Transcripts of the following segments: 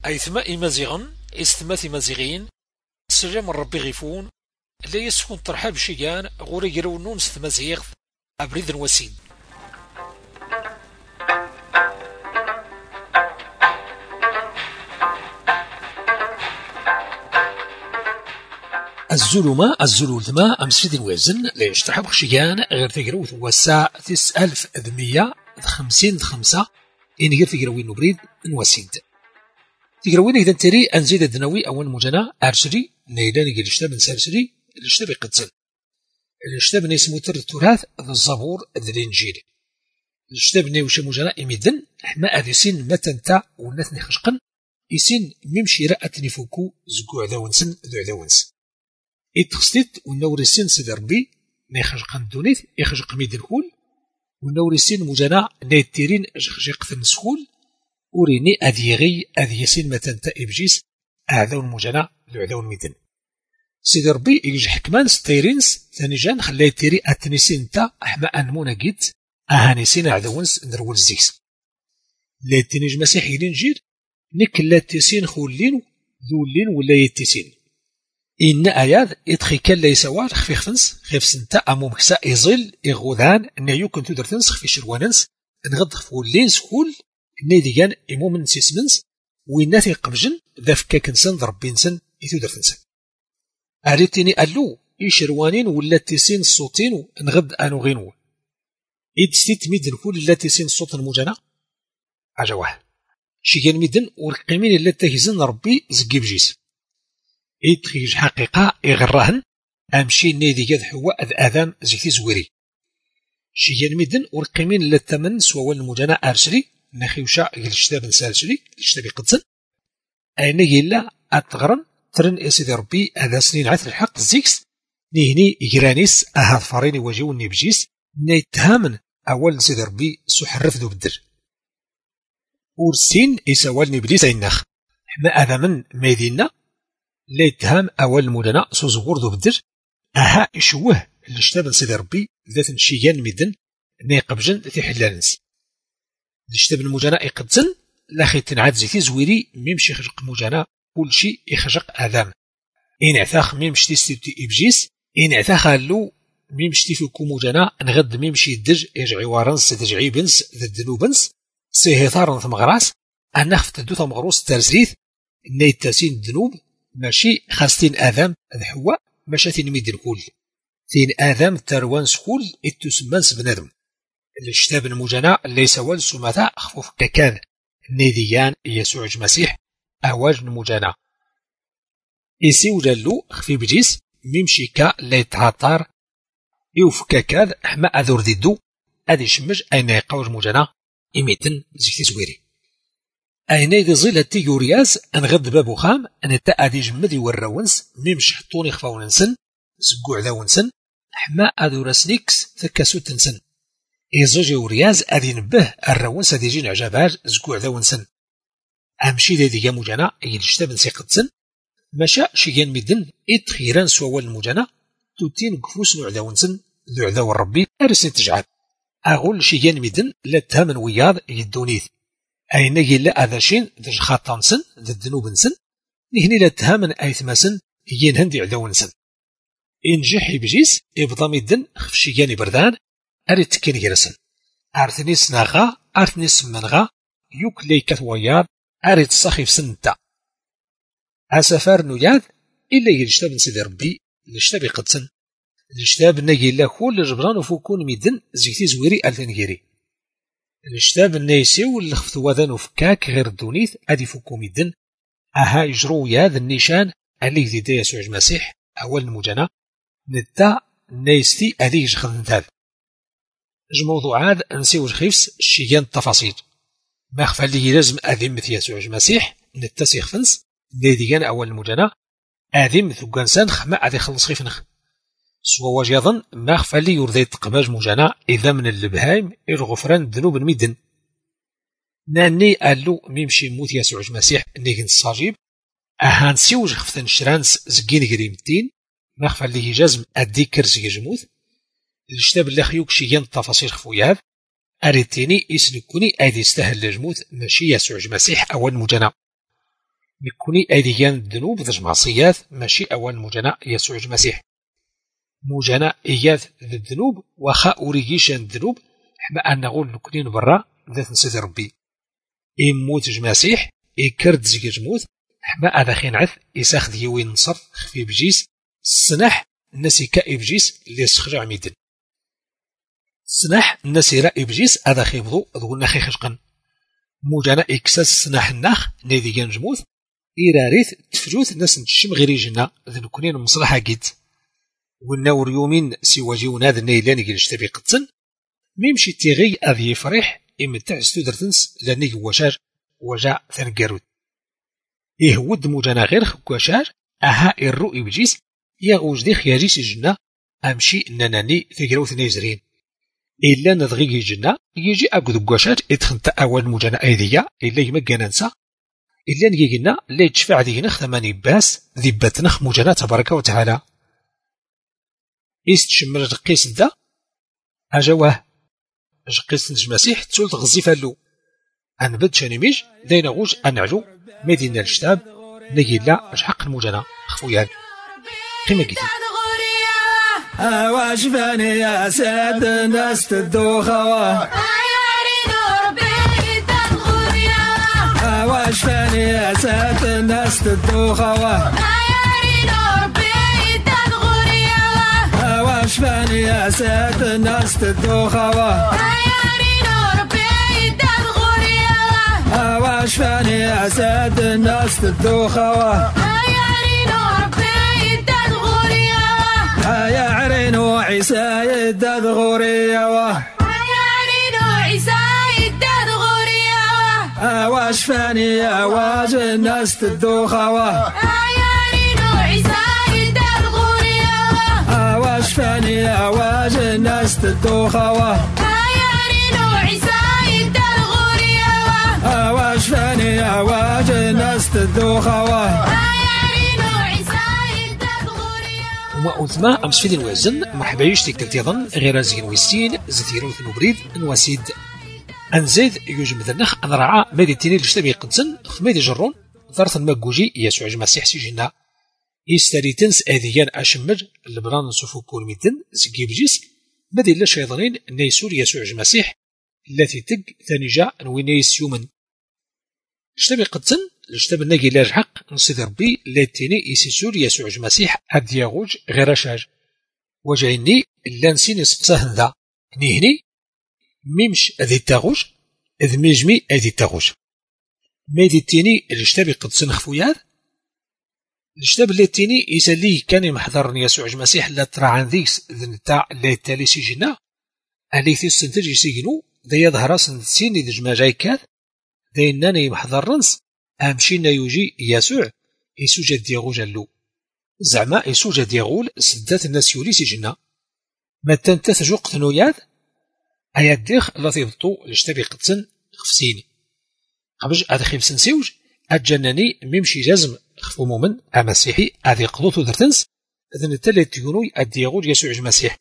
أيثما إمازيغن إستماث إمازيغين سلام ربي غيفون لا يسكن ترحاب شيان غوري يرونون ستمازيغ أبريد وسيد. الظلمة الظلمة أمسيد الوزن لا يشتحب خشيان غير تقروث وساعة 9155 إن غير تقروين نبريد نوسيد تقروين إذا تري أنزيد الدنوي أول مجانا أرسلي نيلان يجي الاشتاب نسالسلي الاشتاب يقتل الاشتاب نسمو تر التراث الزبور الإنجيل الاشتاب نيوش مجانا إميدن حما أذيسين متنتا ونثني خشقن يسين ممشي رأتني فوكو زقوع ذاونسن ذو ذاونس إتخستيت ونورسين سيدي ربي نيخجق ندونيت يخجق ميد الكول ونورسين مجانا نيتيرين جخجق في النسكول وريني أذيغي أذيسين متنتا إبجيس أعذون مجانا لعذون ميدن سيدي ربي يجي حكمان ستيرينس ثاني جان خلي تيري أتنسين تا أحما أنمونا جيت أهانيسين أعذونس ندرول الزيكس ليتنيج مسيحي لنجير نكلا تيسين خولين ذولين ولا يتيسين إن آيات إدخي كان ليس وار خفي خفنس خيف سنتا أمو مكسا إزيل إغوذان إن يوكن تودر تنس خفي شرواننس نغد خفولين سكول إن ديان إمو من سيسمنس ويناتي قبجن ذا فكا كنسن ضربين سن إتودر تنسن أريتيني ألو إشروانين ولا تيسين الصوتين نغد أنو غينو إدستيت ميدن كل لا تيسين الصوت المجانا عجواه شيان ميدن ورقيمين اللي تهزن ربي زقي بجيس إدخيج حقيقة إغراهن أمشي نيدي يد حواء أذان زيتي زويري شيان ميدن ورقيمين اللي تمن سوى المجانا أرسلي نخيوشا الاشتاب نسالسلي الاشتاب قدسن أين يلا أتغرن ترن إسيدي ربي هذا سنين عثر الحق زيكس نيهني إجرانيس أهاد فاريني وجيوني بجيس نيتهامن أول سيدي ربي سحرف ذو بدر ورسين يسوالني بليس النخ حما هذا من ميدينا ليتهام أول مولنا سوزغور ذو بدر أها إشوه الاشتاب سيدي ربي ذات شيان ميدن نيقبجن في حلالنس الاشتاب المجانا إقدسن لاخي تنعاد زيتي زويري ميمشي خجق مجانا كل شيء يخجق آذام إن اعتاخ ميمشتي ستيبتي إبجيس إن اعتاخ اللو ميمشتي في كوموجانا نغد ميمشي الدج يرجعي وارنس تدجعي بنس ذا الدنوبنس سيهثارن ثم غراس أنخ فتدو ثم غروس ترزريث نيتاسين الدنوب ماشي خاستين آذام الحواء ماشاتين ميدن كل تين آذام تروان سكول اتسمانس بنادم الاشتاب المجانا ليس والسو ماذا أخفوف ككان نيديان يسوع المسيح أواج المجانا إسيو جالو خفي بجيس ميمشي كا ليتهاتار يوفكاكاد حما أذور ديدو أدي شمج أين يقوج مجانا إميتن زيكتي زويري أين يغزيل تيورياز أنغد بابو خام أن أدي جمدي والرونس ميمش حطوني خفاوننسن زقوع ذاونسن حما أذور رسنيكس ثكاسو تنسن إزوجي ورياز أدي نبه الرونس أدي جين عجاباج زقوع ذاونسن أمشي دي مجانا يجتبن سيقدسن مشا شيان ميدن إدخيران سوال المجانا توتين قفوس نوع ذاونسن ذو عذاو الربي أرسن تجعل أقول شيان ميدن لا تهمن وياض يدونيث أين يلا أذاشين ذج خاطانسن ذا الذنوبنسن نهني لا تهمن أيثماسن ين هندي عذاونسن إن جحي بجيس إبضا ميدن خف شيان بردان أريد تكين جرسن أرثني سناغا أرثني سمنغا يوك ليكت وياض أريد صخيف سنتا أسفار نياذ إلا يجتاب سيدي ربي الاشتاب قدسن الاشتاب نجي إلا كل جبران وفوكون ميدن زيتي زويري ألفنجيري الاشتاب نيسيو اللي خفتو وذان وفكاك غير الدونيث أدي فوكو ميدن أها يجرو ياذ النيشان اللي ذي يسوع المسيح أول المجانا نتا نيستي أدي يجخذ ذاذ الموضوع هذا نسيو الخيفس الشيان التفاصيل ما خفى لي لازم أذمة يسوع المسيح نتا سيخفنس ديديان أول المجانا آذم ثقانسان خما عادي خلص خيف نخ سوا واجيضا ما خفى لي يرضي تقماج مجانا إذا من البهايم الغفران ذنوب الميدن ناني قالو ميمشي موت يسوع المسيح نيجن الصاجيب أهان سيوج خفتن شرانس زقين قريمتين ما خفى لي جزم أديكر زي جموت الاشتاب اللي خيوك شيان التفاصيل خفوياذ أريتيني إسنكوني أيدي يستهل لجموت ماشي يسوع المسيح أول مجانا نكوني أيديان الذنوب ذج معصيات ماشي أوان مجانا يسوع المسيح مجانا إيات الذنوب وخا أوريجيشان الذنوب حما أن نقول نكونين برا ذات نسيد ربي إموت المسيح إكرد زيك جموت حما هذا خينعث إساخذ يوين نصر خفي بجيس السنح الناس كائب جيس اللي سخرع ميدن السنح الناس رائب جيس هذا خيبضو ذقولنا خي خشقا موجانا إكساس السنح الناخ نادي كان جموت إراريث تفجوت الناس نتشم غير جنا ذن كونين مصلحة جيت والنور يومين سوى جيون هذا النيلان يجلش تبي قطن ميمشي تيغي أذي يفرح إمتع ستودرتنس لاني وشاج وجاء ثنقرود إيه ود موجانا غير وشاج أها الرؤي بجيس يغوج دي خياجيس الجنة أمشي ناناني ثقروث نيزرين إلا نضغي الجنة يجي أقود وشاج إدخنت أول موجانا أيديا إلا يمكن ننسى إلا نجينا لا يتشفع ذي نخ ثماني باس ذي باتنخ موجانا تبارك وتعالى إستشمر القيس دا أجواه قيس المسيح تسول تغزي فالو أنبت شانيميج داينا غوج أنعلو مدينة الشتاب نجيلا أشحق الموجانا خفويان قيمة جديد واش فاني يا ساد الناس تدوخوا واش فاني يا ساد الناس تدوخوا واش فاني يا ساد الناس تدوخوا واش فاني يا ساد الناس تدوخوا يا عرين وعيسى يداد غوريا يا عرين وعيسى يداد غوريا واش فاني يا واج الناس تدوخوا يا عرين وعيسى يداد غوريا واش فاني يا واج الناس تدوخوا يا عرين وعيسى يداد غوريا واش فاني يا واج الناس تدوخوا وأثما أمس في الوزن مرحبا يشتك تلتيضن غير زين ويسين زثيرو ثنوبريد نواسيد أنزيد يوجم ذنخ أن رعا مادي تيني لشتبي قدسن خمادي جرون ثارث المجوجي يسوع المسيح سجنا يستريتنس أذيان أشمج البران نصفو كل ميدن سكيب جيس مادي لا شيطانين نيسور يسوع المسيح التي تق ثاني جاء نوينيس يومن لشتبي قدسن لشتب الناقي لاج حق نصيد ربي لاتيني يسيسور يسوع المسيح عبد يغوج غير شاج وجايني إلا نسيني سقساه ذا نيهني ميمش أذي تاغوج إذ ميجمي أذي تاغوج ميدي تيني لشتب قدس نخفوياد لشتب لاتيني يسالي كان يمحضرني يسوع المسيح لا ترى عن ذيكس ذن تاع لا تالي سيجنا ألي ثيسنتج يسيجنو ذا يظهر سنتسيني ذي جماجايكات ذا إنني يمحضرنس أمشينا يوجي يسوع يسوج ديغو جلو زعما يسوج ديغول سدات الناس يولي سجنا ما تنتثجو قتنوياد أيا ديخ لا تيبطو لشتبي قدسن خفسيني قبج هذا خيب سنسيوج أجنني ميمشي جازم خفو مومن أمسيحي هذه قضوتو درتنس إذن التالي تيونوي الديغول يسوع المسيح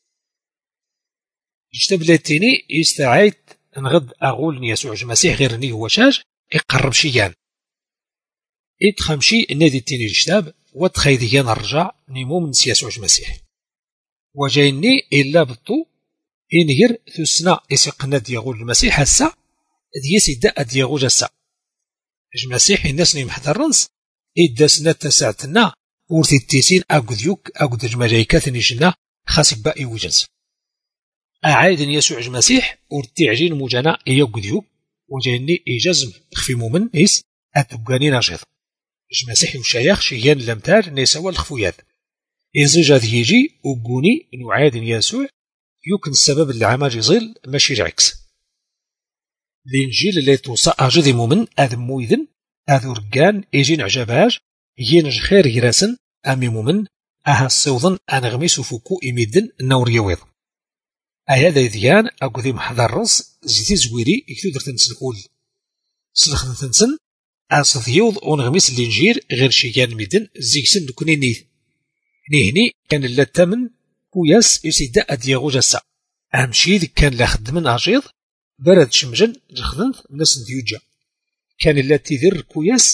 يجتب لاتيني يستعيد نغد أغول يسوع المسيح غير ني هو شاج يقرب شيان إدخمشي النادي التيني الشتاب وتخيديان الرجاء نيمو من يسوع المسيح وجايني إلا بطو إنهير ثسنا إسقنا ديغول المسيح هسا ديسي دا ديغول هسا المسيح الناس محضرنس إداسنا تساعتنا ورثي التيسين أقوديوك أقود الملايكات نيجنا خاسك باقي وجز أعايد يسوع المسيح ورثي عجين مجانا إيقوديوك وجايني إيجازم خفي مومن إيس أتبقاني ناجض المسيح وشايخ شيان لمتار نيسوا الخفويات إزيجا ذيجي وقوني نعاد يسوع يمكن السبب اللي عمل يزيل ماشي العكس الإنجيل اللي توصى أجدي مؤمن أذ مويذن أذ رقان إيجين عجباج ينج خير يراسن أمي مؤمن أها السوضن أنغميس فوكو إميدن النور يويض أيادا ذيان أقذي محضر رص زيتي زويري يكتو درتن الأول سلخن تنسن أصديوض ونغميس الإنجيل غير شيان ميدن زيكسن نكوني نيهني كان لا تمن كوياس يسيدا أدياغو جاسا أهم شي ذي كان لا خدمن أجيض برد شمجن جخدنت الناس ديوجا كان لا تيذر كوياس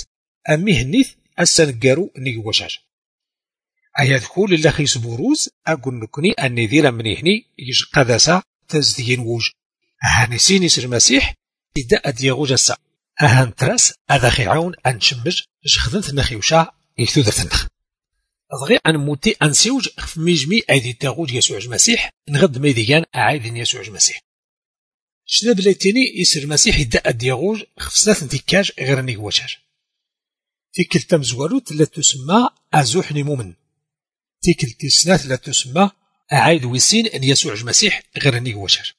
أمي هنيث السنقارو نيواشاج أياد كل اللي خيس بوروز أقول نكوني أني ذيرا مني هني يج قدسا تزدين ووج أهاني سينيس المسيح إدا أديغو جسا أهان تراس أذا خيعون أن شمج جخذنت نخيوشا يكتو درتنخ أضغي أن موتي أنسيوج في ميجمي أيدي تاغوج يسوع المسيح نغد ميديان أعايدين يسوع المسيح شنا بلاتيني يسر المسيح إدا أديغوج خفصنات نتيكاج غير نيواشاج تيكل تمزوالوت لا تسمى أزوحني مؤمن تيكل تسنات لا تسمى أعايد ويسين أن يسوع المسيح غير نيواشاج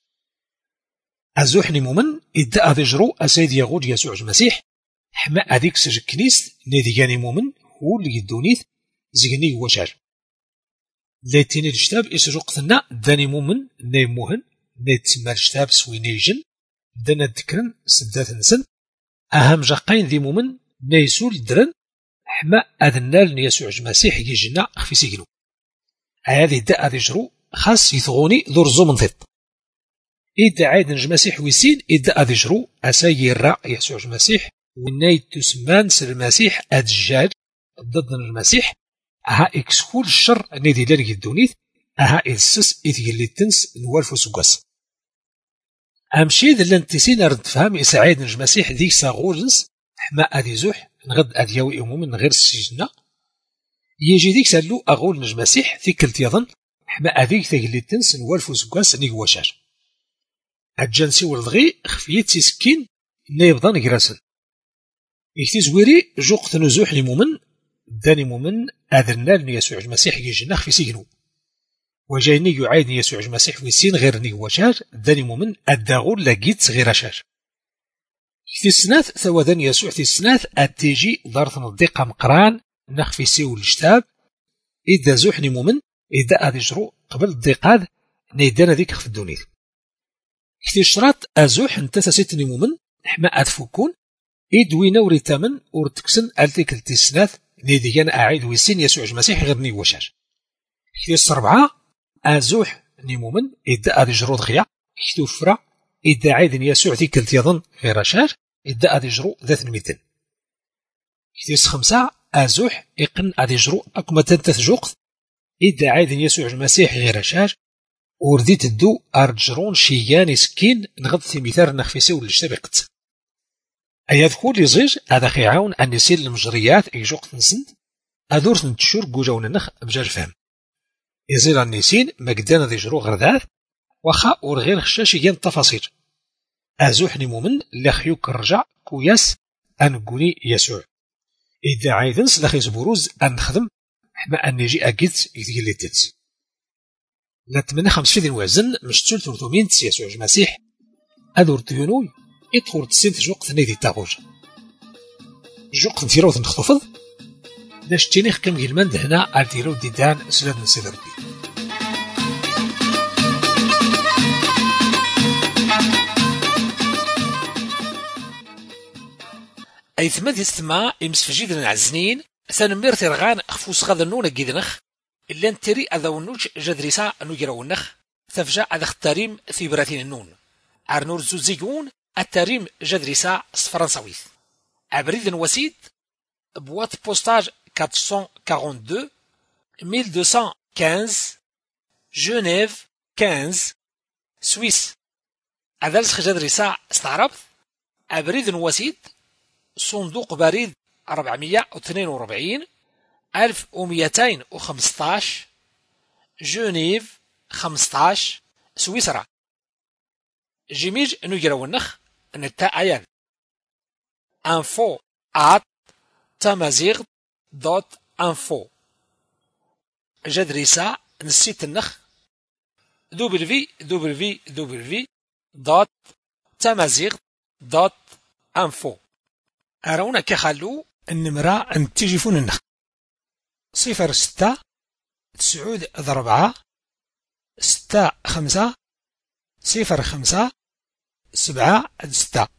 أزوحني مؤمن إدا أذجرو أسيد يغوج يسوع المسيح حما أذيك سج كنيس نيدياني مؤمن هو اللي يدونيث زيني واشاج لاتيني الشتاب يسجو قتلنا داني مؤمن ناي موهن ناي تسمى الشتاب سوينيجن دانا دكرن سدات نسن أهم جاقين ذي مؤمن ناي سول درن حما أذنال يسوع المسيح يجينا في سجنو هذه دا أذجرو خاص يثغوني ذو رزو منثط إذا عاد المسيح ويسين إذا أذجرو أساير يسوع المسيح وناي تسمان المسيح أدجاج ضد المسيح أها إكسكول الشر نيدي لانك الدونيث أها إذسس إذ تنس نوالفو سقاس أمشي ذا لانتسين أرد فهم إسعاد المسيح ذيك ساغولنس حما أذي زوح نغد أذياوي أموم من غير السجنة يجي ديك سالو أغول المسيح ثيكلت يظن حما أذيك ثيك تنس نوالفو سقاس نيواشاج الجنسي والضغي خفيت سكين نيبضان يقراسل يكتي زويري جوقت نزوح لمؤمن داني مؤمن أذرنا يسوع المسيح يجنخ في سجنو وجايني يعايدني يسوع المسيح ويسين غير نيواشاج داني مؤمن أداغول لقيت غير شاج يكتي السناث ثوذن يسوع في السناث أتيجي ضارث الضيقة مقران نخفي سيو الجتاب إذا زوحني مؤمن إذا أذجرو قبل الضيقاد نيدانا ذيك في الدونيث كتي شرات أزوح انت سيتني مؤمن حما أدفوكون إدوينا وريتامن ورتكسن ألتيك التسناث نيديان أعيد ويسين يسوع المسيح غير نيواشاج كتي السربعة أزوح نيمومن إدا أدي جرو دغيا كتي الفرا إدا عيد يسوع ذيك التيضن غير شاج إدا أدي جرو ذات الميتين كتي الخمسة أزوح إقن أدي جرو أكما تنتث جوقت إدا عيد يسوع المسيح غير شاج ورديت الدو أرجرون شيان سكين نغض ثميثار نخفيسيو للشتبقت أياد كل زيج هذا خيعاون أن يسير المجريات يجوق نسند أدورت نتشور قوجاون نخ بجاج فهم يزيل النسين مقدانا ذي جرو غرداث وخا ورغير خشاشيان التفاصيل أزوحني مؤمن لخيوك الرجع كوياس أنقوني يسوع إذا عايدنس لخيس بروز أن نخدم حما أن يجي أكيد يتقلي التت لا تمنى 5 وزن مش تسول 300 يسوع المسيح أدور تيونوي إدخل تسنت جوقت نيدي تاغوج جوقت نتيروت نخطفض داش تينيخ كم جلمان دهنا ألتيرو ديدان سلاد نسيد ربي أي ثماد يستمع إمسفجيد العزنين ثانمير ترغان أخفوس غادا نونا جيدنخ إلا نتري أذاونوش جدريسا نجراونخ ثفجا أذا اختاريم في براتين النون عرنور زوزيقون التاريم جدريسا فرنساويث أبريد وسيد بوات بوستاج 442 1215 جنيف 15 سويس أذلس جدريسا استعربت أبريد وسيد صندوق بريد 442 1215 جنيف 15 سويسرا جيميج نجراونخ نتا أيان info@tamazigh.info جدريسا نسيت النخ www.tamazigh.info أرونا كخلو النمرة انتجفون النخ 06 9 4 6 5 0 5 7 6